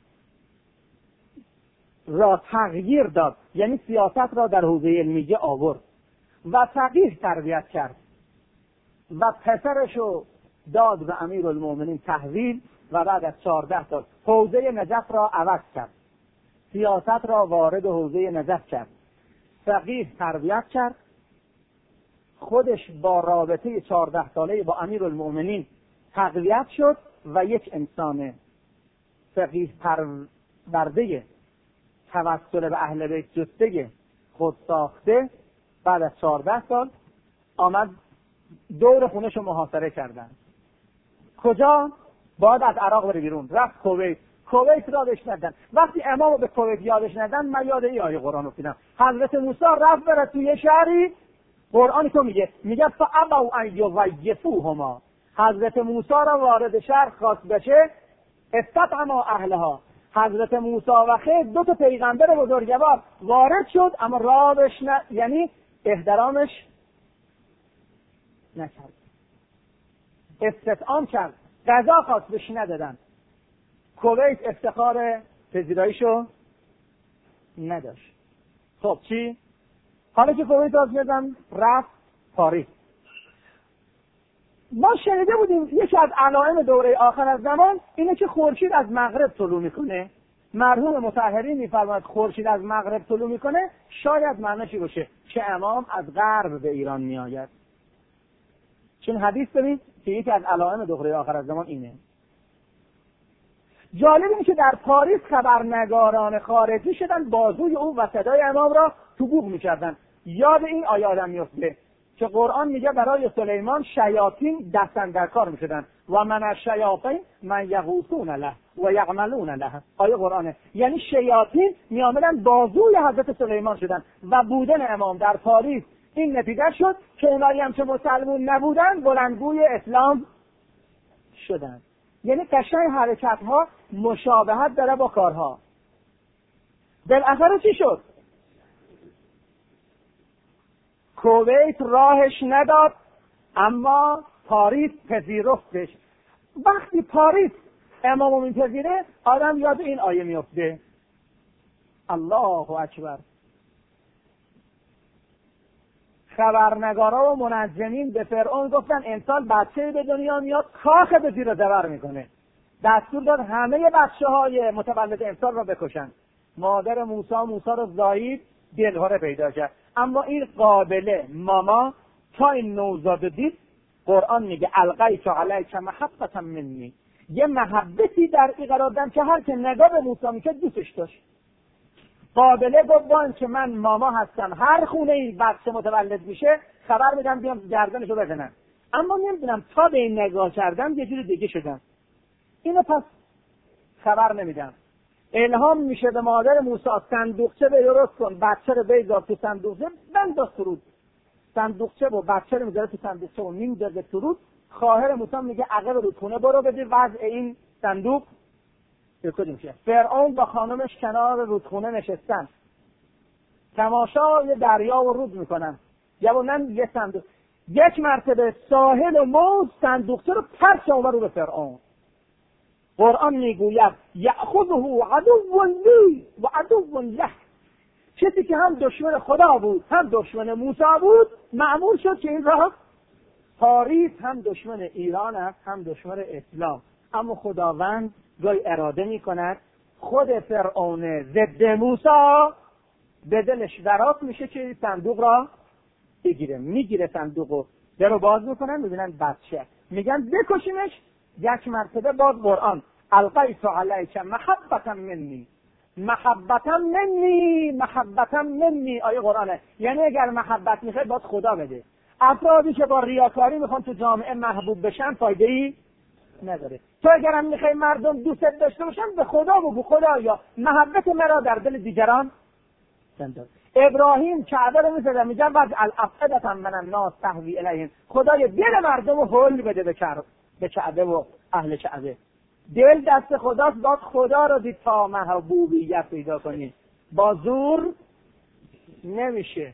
Speaker 1: را تغییر داد، یعنی سیاست را در حوزه علمیه آورد و فقیه تربیت کرد و پسرشو داد به امیرالمومنین تحویل و بعد از 14 سال حوزه نجف را عوض کرد، سیاست را وارد حوزه نجف کرد، فقیه تربیت کرد، خودش با رابطه 14 ساله با امیرالمومنین تقویت شد و یک انسان فقیه پرورده توسل به اهل بیت جسته خود ساخته بعد از 14 سال آمد دور خونش رو محاصره کردن. کجا؟ باید از عراق بره بیرون، رفت کویت. کویت را بهش ندن. وقتی امام به کویت یادش ندن، من یاد این آیه قرآن افتادم. حضرت موسی رفت بره توی شهری، قرآن تو میگه فابوا ان یضیفوهما. حضرت موسی را وارد شهر خواست بشه، استطعما اهلها. حضرت موسی و خضر 2 تا پیغمبر بزرگوار وارد شد، اما رابش یعنی احترامش نکرد، استطعام کرد، غذا خواست بهش ندادن. کویت افتخار پذیراییشو نداشت. خب چی؟ حالا که کویت آزمیدن رفت پاریس. ما شنیده بودیم یکی از علائم دوره آخر از زمان اینه که خورشید از مغرب طلوع میکنه. مرحوم مطهری میفرماید خورشید از مغرب طلوع میکنه، شاید معنیش باشه که امام از غرب به ایران میآید. چون حدیث داریم که یکی از علائم دوره آخر از زمان اینه. جالب اینه که در پاریس خبرنگاران خارجی شدن بازوی او و صدای امام را تو بوق میکردن. یاد این آیه آدم میفته که قرآن میگه برای سلیمان شیاطین دستن در کار میشدن و من الشیاطین من یغوصون له و یعملون له. آیه قرآنه. یعنی شیاطین میامدن بازوی حضرت سلیمان شدن و بودن امام در پاریس این نتیجه شد که اونایی هم که مسلمون نبودن بلندگوی اسلام شدن. یعنی قشنگ حرکت ها مشابهت داره با کارها. بالاخره چی شد؟ کویت راهش نداد، اما پاریس پذیرفتش. وقتی پاریس امامو میپذیره آدم یاد این آیه میفته. الله اکبر. خبرنگارا و منجمین به فرعون گفتن امسال بچه‌ای به دنیا میاد کاخ به زیر زبر میکنه. دستور داد همه بچه‌های متولد امسال را بکشن. مادر موسی را زایید، دلهره پیدا کرد. اما این قابله ماما تا این نوزاد دید، قرآن میگه القیت علیک محبة منی. یه محبتی در این قرار دادم که هر که نگاه به موسی میکرد دوستش داشت. قابله گفت که من ماما هستم، هر خونه این بچه متولد میشه خبر میدم بیام گردنشو بزنن. اما نمیدونم تا به این نگاه کردم یه جور دیگه شدم. اینو پس خبر نمیدم. الهام میشه به مادر موسی صندوقچه درست کن، بچه رو بذار تو صندوقچه، بنداز تو رود. صندوقچه و بچه رو میذاره تو صندوقچه و میندازه تو رود. خواهر موسی میگه عقب رودخونه برو بده وضع این صندوق بکنیم. فرعون با خانمش کنار رودخونه نشستن، تماشای دریا و رود میکنن. جوانن یه صندوق، یک مرتبه ساحل و موج صندوقچه رو پرت اومد رو به فرعون. قرآن میگوید یأخذه عدو لی و عدو له. کسی که هم دشمن خدا بود هم دشمن موسی بود مأمور شد که این راه. پاریس هم دشمن ایران است هم دشمن اسلام، اما خداوند گاهی اراده میکند خود فرعون ضد موسی به دلش درات میشه که صندوق را بگیره. میگیره صندوقو، درو باز میکنن میبینن بچه، میگن بکشیمش. یک مرتبه باز قرآن القیت علیک محبة منی محبة منی محبة منی. آیه قرآنه. یعنی اگر محبت میخواد باید خدا بده. افرادی که با ریاکاری میخوان تو جامعه محبوب بشن فایده ای نداره. تو اگرم میخوای مردم دوست داشته باشن به خدا بگو خدایا محبت مرا در دل دیگران بنداز. ابراهیم کعبه رو می‌زد میگه وجعل افئدة من الناس تهوی الیهم، خدای دل مردم رو هول بده به کعبه و اهل کعبه. دل دست خداست، باید خدا رو دید تا محبوبیت پیدا کنید، با زور نمیشه.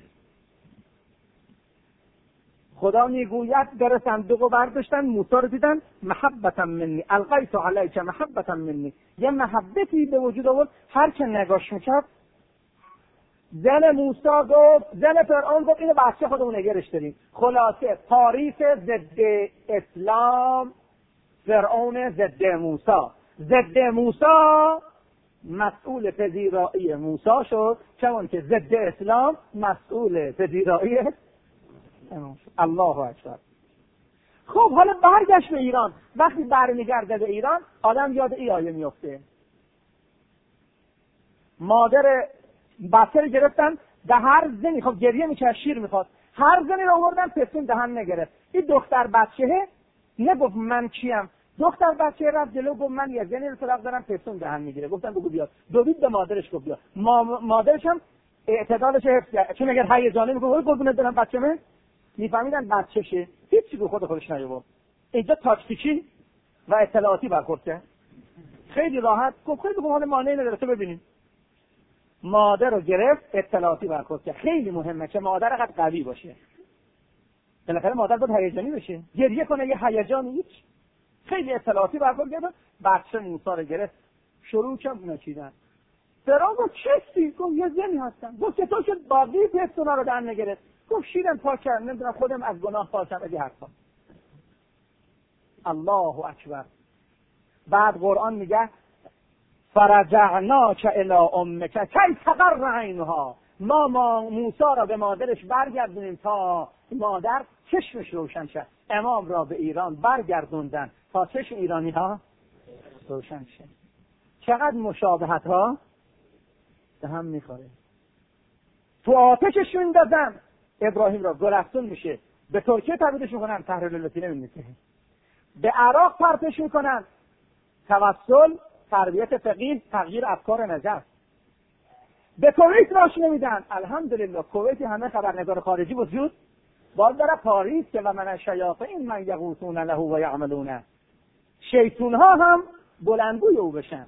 Speaker 1: خدا میگوید در صندوق رو برداشتن، موسی رو دیدن، محبتا منی القیت علیک محبتا منی، یه محبتی به وجود آورد. هر که نگاش میکرد، زن موسی گفت، زن فرعون گفت اینو بچه خودمون نگرش داریم. خلاصه پاریس ضد اسلام، فرعون ضد موسی. ضد موسی مسئول پذیرایی موسی شد، چون که ضد اسلام مسئول پذیرایی الله اکبر. خب حالا برگشت به ایران. وقتی برمیگرده به ایران، آدم یاد این آیه میفته. مادر بچه رو گرفتن، به هر زنی، خب گریه میکرد، شیر میخواد، هر زنی رو آوردن پسون دهن نگرفت. این دختر بچه نگفت من کیم، دختر بچه رفت جلو گفت من یه زنی رو طلاق دارم پسون دهن میگیره. گفتن بگو بیاد. دوید به مادرش گفت بیاد. مادرش هم اعتدالش حفظ کرد، چون اگر هیجانی میگه قربونت برم بچه‌مه، میفهمیدن بچه‌شه، هیچی به خودش نیاورد. اینجا تاکتیکی و اطلاعاتی برخورد کرد. خیلی راحت گفت خیلی حال مانعی نداره، تو ببینیم. مادر رو گرفت، اطلاعاتی برخورد کرد. خیلی مهمه که مادر قد قوی باشه. بالاخره مادر باید هیجانی بشه، گریه کنه، یه هیجانی هیچ. خیلی اطلاعاتی برخورد کرد. بچه موسی رو گرفت، شروع کرد نچیدن. فرعون گفت چستی؟ گفت یه زنی هستم. گفت چطور شد باقی پستونا رو در نگرفت؟ گفت شیرم پاک کردم، نمیدونم خودم از گناه پاکم، ادی حرفا. الله اکبر. بعد قرآن میگه فرجعناک الی امک کی تقر عینها، ما موسی را به مادرش برگردونیم تا مادر چشمش روشن شد. امام را به ایران برگردوندن تا چشم ایرانی ها روشن شد. چقدر مشابهت ها به هم میخوره. تو آتشش میندازن، ابراهیم را گلستون میشه، به ترکیه تبعیدش میکنن، تحریر الوطنی نمیشه، به عراق پرتش میکنن، توسل، تربیت فقیه، تغییر افکار نظر. به کویت راش نمیدن. الحمدلله کویت همه خبرنگار خارجی وجود باز داره پاریس که و من الشیاطین من یغوصون له و یعملون، شیطون ها هم بلندگوی او بشن.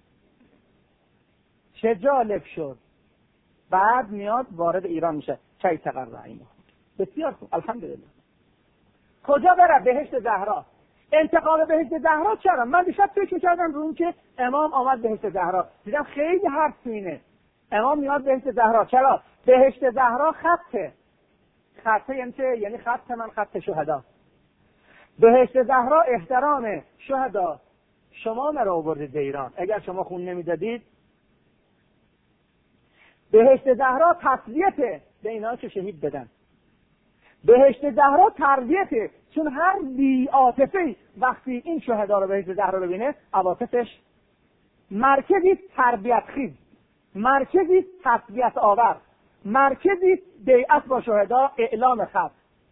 Speaker 1: چه جالب شد. بعد میاد وارد ایران میشه، کی تقر عینها. بسیار خوب، الحمدلله. کجا بره؟ بهشت زهرا. انتقال بهشت زهرا چرا؟ من دیشب فکر می‌کردم رو این که امام آمد بهشت زهرا، دیدم خیلی حرف تو اینه. امام میاد بهشت زهرا، چرا؟ بهشت زهرا خطه یعنی خط من، خط شهدا. بهشت زهرا احترام شهدا. شما مرا آوردید به ایران، اگر شما خون نمیدادید. بهشت زهرا تسلیته به اینا که شهید بدن. بهشت زهرا تربیته، چون هر بی عاطفه‌ای وقتی این شهدا رو بهشت زهرا ببینه، عواطفش مرکزی تربیت خیز، مرکزی تسلیت آور، مرکزی بیعت با شهدا، اعلام خط.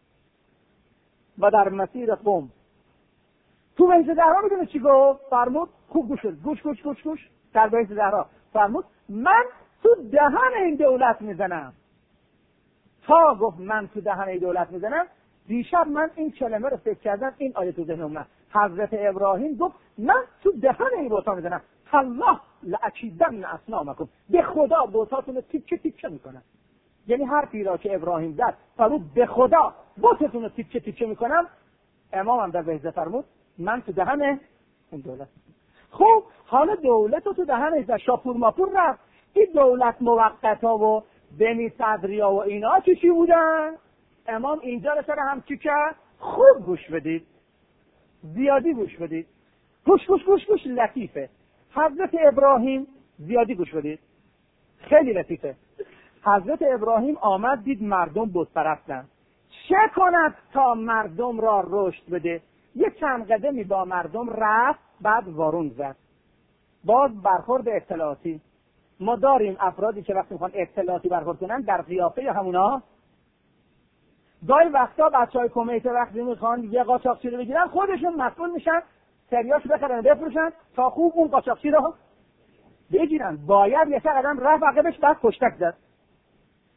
Speaker 1: و در مسیر قم تو بهشت زهرا میدونه چی گفت؟ فرمود، خوب گوش در بهشت زهرا فرمود من تو دهن این دولت میزنم. تا گفت من تو دهن این دولت میزنم، دیشب من این کلمه رو فکر کردم، این آیه تو ذهنم اومد. حضرت ابراهیم گفت من تو دهن این بوتا میزنم، الله لاکیدن اصنامکم، به خدا بوتاتون رو تیکه میکنم. یعنی حرفی را که ابراهیم زد فرمود به خدا بوتتون رو تیکه میکنم، امام هم در بهزه فرمود من تو دهن این دولت. خب حالا دولت رو تو دهن شاپور ماپور رفت. این دولت موقتا و بنی صدریا و اینا چی بودن؟ امام اینجا رو سر هم چی کرد؟ خوب گوش بدید، زیادی گوش بدید، گوش لطیفه. حضرت ابراهیم زیادی گوش بدید، خیلی لطیفه. حضرت ابراهیم آمد دید مردم بت پرستن، چه کند تا مردم را رشد بده؟ یک چند قدمی با مردم رفت، بعد وارون زد. باز برخورد اطلاعاتی. ما داریم افرادی که وقتی میخوان اطلاعاتی برخورد کنن در قیافه همونا. گاهی وقتا بچهای کمیته وقتی میخوان یه قاچاقچی رو بگیرن، خودشون مسئول میشن سریاش بخرن بفروشن تا خوب اون قاچاقچی رو بگیرن. باید یه قدم رفت عقبش، بعد پشتک زد.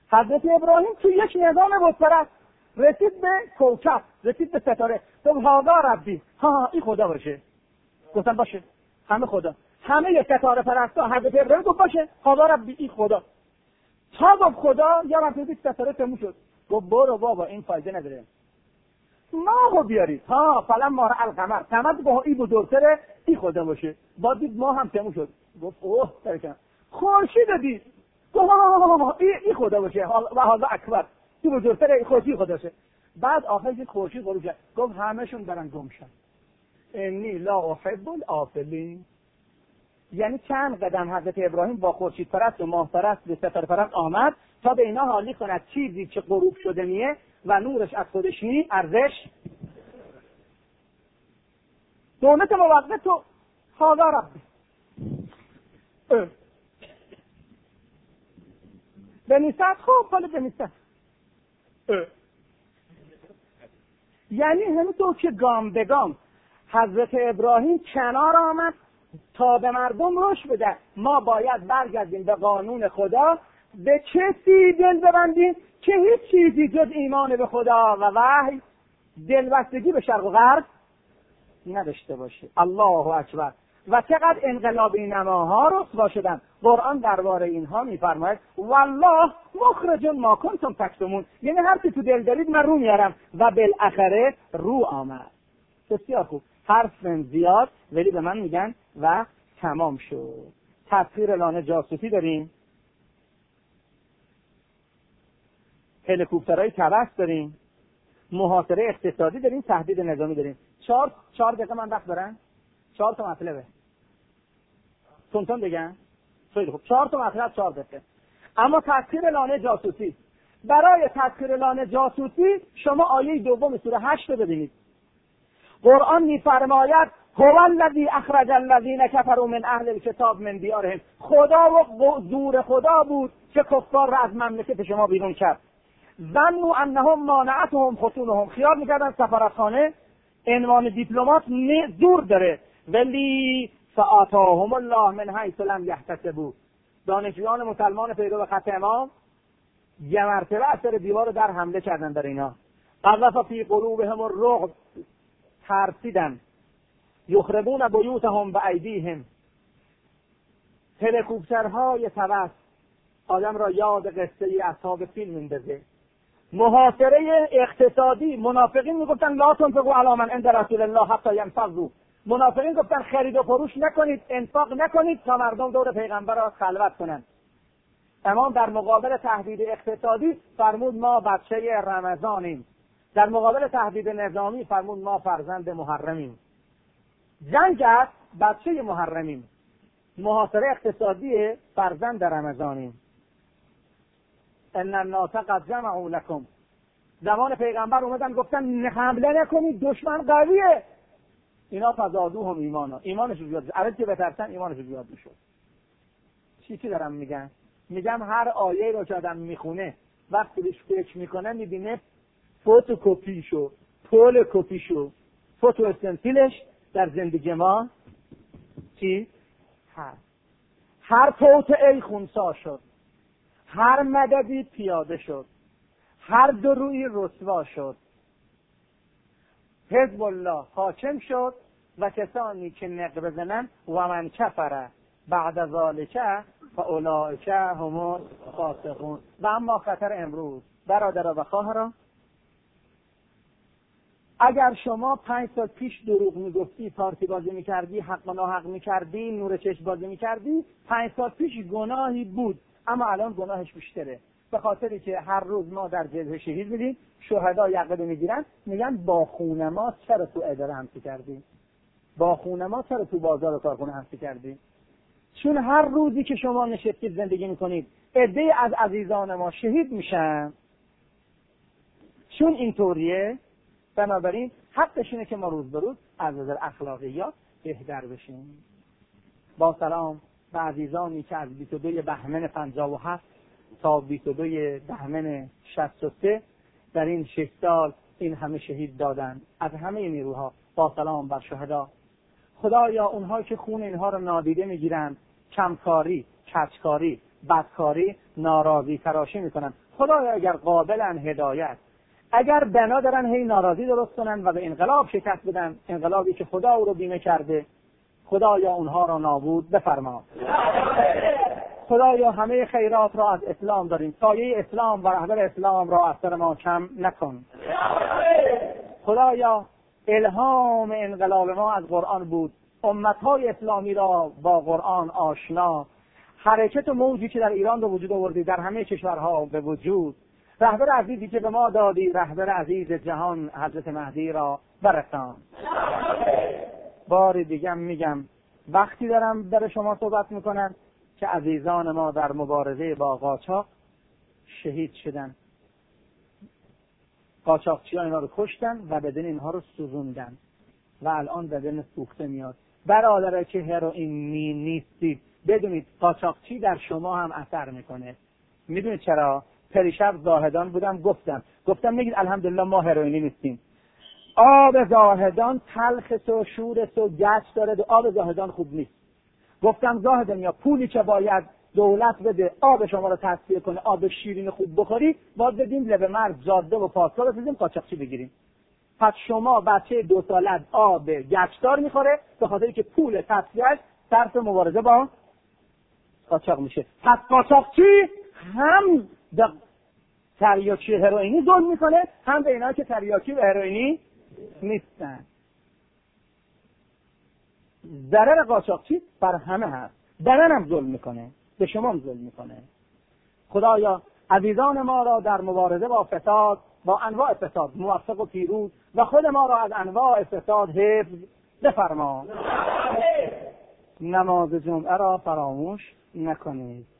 Speaker 1: حضرت ابراهیم تو یک نظام بت‌پرست رسید به کوکب، رسید به ستاره. تو هادا ربی، ها این خدا باشه. گفتن باشه، همه خدا، همه ستاره پرستا. حضرت ابراهیم گفت باشه هادا ربی، این خدا. تا گفت خدا یا وقتی ستاره تموم شد، گفت برو بابا این فایده نداره، ماهو بیارید. ها فلان ماه القمر، قمر با این بزرگتره، این خدا باشه. با دید ماه هم تموم شد، گفت اوه ترکم. خورشید دید، گفت این خدا باشه و هاذا اکبر، این بزرگتره، این خورشید خدا باشه. بعد آخرش خورشید غروب کرد، گفت همشون برن گم شن. انی لا احب الافلین. یعنی چند قدم حضرت ابراهیم با خورشید پرست و ماه پرست به ستاره پرست آمد تا به اینا حالی کند چیزی که غروب شده نیه و نورش از خودش نی ارزش. دولت موقت تو هاذا ربی بنیست. خوب حالا بنیست. یعنی همینطور که گام به گام حضرت ابراهیم کنار آمد تا به مردم روش بده ما باید برگردیم به قانون خدا. به کسی دل ببندیم که هیچ چیزی جز ایمان به خدا و وحی دلبستگی به شرق و غرب نداشته باشه. الله اکبر. و چقدر انقلابی نماها رسوا شدن. قرآن درباره اینها میفرماید والله مخرج ما کنتم تکتمون. یعنی هر چی تو دل دارید من رو میارم. و بالاخره رو آمد. بسیار خوب. حرف زیاد ولی به من میگن و تمام شد. تسخیر اعلان جاسوسی داریم، هلیکوپترهای تبس داریم، محاصره اقتصادی داریم، تهدید نظامی داریم. 4 دقیقه من وقت دارم. 4 تا مطلبه. تونتون بگم. خیلی خوب. 4 تا مطلب 4 دقیقه. اما تسخیر اعلان جاسوسی. برای تسخیر اعلان جاسوسی شما آیه دوم سوره 8 رو ببینید. قرآن میفرماید هو الذی اخرج الذین کفروا من اهل الکتاب من دیارهم. خدا و زور خدا بود که کفار را از مملکت شما بیرون کرد. ظنوا انهم مانعتهم خصومهم. خیال میکردن سفارتخانه عنوان دیپلمات زور داره. ولی فآتاهم الله من حیث لم یحتسبوا. دانشجویان مسلمان پیرو خط امام یه مرتبه از سر دیوار در حمله کردن در اینا. قذف فی قلوبهم الرعب. ترسیدن. یخربون بیوتهم بایدیهم. هلیکوپترهای تبس آدم را یاد قصه اصحاب فیل میندازه. محاصره اقتصادی. منافقین میگفتن لا تنفقوا علی من عند رسول الله حتی ینفضوا. منافقین گفتن خرید و فروش نکنید، انفاق نکنید تا مردم دور پیغمبر را خلوت کنند. امام در مقابل تهدید اقتصادی فرمود ما بچه رمضانیم. در مقابل تهدید نظامی فرمود ما فرزند محرمیم. جنگ است بچه محرمیم. محاصره اقتصادی فرزند رمضانیم. ان الناس قد جمعوا لكم. زمان پیغمبر اومدن گفتن حمله نکنید دشمن قویه. اینا فزادوهم ایمانا. ایمانش زیاد شد. الان که بترسن ایمانش زیاد میشد. چی دارم میگم؟ میگم هر آیه رو که آدم میخونه وقتی بهش فکر میکنه میبینه فتوکپیشو، پول کپیشو، فوتو استنسیلش در زندگی ما چی هست. هر توطئه‌ای خونسا شد، هر مددی پیاده شد، هر درویی رسوا شد. حزب الله حاکم شد و کسانی که نق بزنن و من کفر بعد ذالک فاولئک هم الفاسقون. و اما خطر امروز برادر و خواهران، اگر شما 5 سال پیش دروغ میگفتی، پارتی بازی میکردی، حق و ناحق میکردی، نور چشم بازی میکردی، 5 سال پیش گناهی بود، اما الان گناهش بیشتره. به خاطری که هر روز ما در جبهه شهید میدیم، شهدا یقه میگیرن میگن با خون ما چرا تو اداره همسی کردی؟ با خون ما چرا تو بازار و کارخونه همسی کردی؟ چون هر روزی که شما نشستید زندگی میکنید عده‌ای از عزیزان ما شهید میشن. چون اینطوریه، بنابراین حقش اینه که ما روز به روز از نظر اخلاقیات بهتر بشیم. با سلام به عزیزانی که از 22 بهمن 57 تا 22 بهمن 63 در این 6 سال این همه شهید دادن از همه نیروها. با سلام بر شهدا. خدایا اونها که خون اینها رو نادیده میگیرن، کمکاری، کجکاری، بدکاری، ناراضی تراشی میکنن، خدایا اگر قابلن هدایت، اگر بنا دارن هی ناراضی درست کنن و به انقلاب شکست بدن، انقلابی که خدا او رو بیمه کرده، خدایا اونها را نابود بفرما. خدایا همه خیرات را از اسلام داریم، سایه اسلام و رهبر اسلام را از سر ما کم نکن. خدایا الهام انقلاب ما از قرآن بود، امتهای اسلامی را با قرآن آشنا، حرکت و موجی که در ایران به وجود آوردی در همه کشورها به وجود، رهبر عزیزی که به ما دادی، رهبر عزیز جهان حضرت مهدی را برسان. بار دیگه میگم وقتی دارم در شما صحبت میکنم که عزیزان ما در مبارزه با قاچاق شهید شدن، قاچاقچیان اینا رو کشتن و بدن اینها رو سوزوندن و الان بدن سوخته میاد. برادرای که هروئین نیستید بدونید قاچاقچی در شما هم اثر میکنه. میدونید چرا؟ پریشب زاهدان بودم گفتم میگید الحمدلله ما هروئینی نیستیم. آب زاهدان تلخ و شورست و گچ داره، آب زاهدان خوب نیست. گفتم زاهدان یا پولی که باید دولت بده آب شما رو تصفیه کنه، آب شیرین خوب بخوری، باید بدیم لب مرز جاده و پاسدار بزنیم قاچاقچی بگیریم. پس شما بچه 2 ساله آب گچدار میخوره به خاطری که پول تصفیهش صرف مبارزه با قاچاق میشه. پس قاچاقچی هم به تریاکی هروئینی ظلم میکنه، هم به اینا که تریاکی و هروئینی نیستن. ضرر قاچاقچی بر همه هست، بدن هم ظلم میکنه، به شما هم ظلم میکنه. خدایا عزیزان ما را در مبارزه با فساد، با انواع فساد موفق و پیروز و خود ما را از انواع فساد حفظ بفرما. نماز جمعه را فراموش نکنید.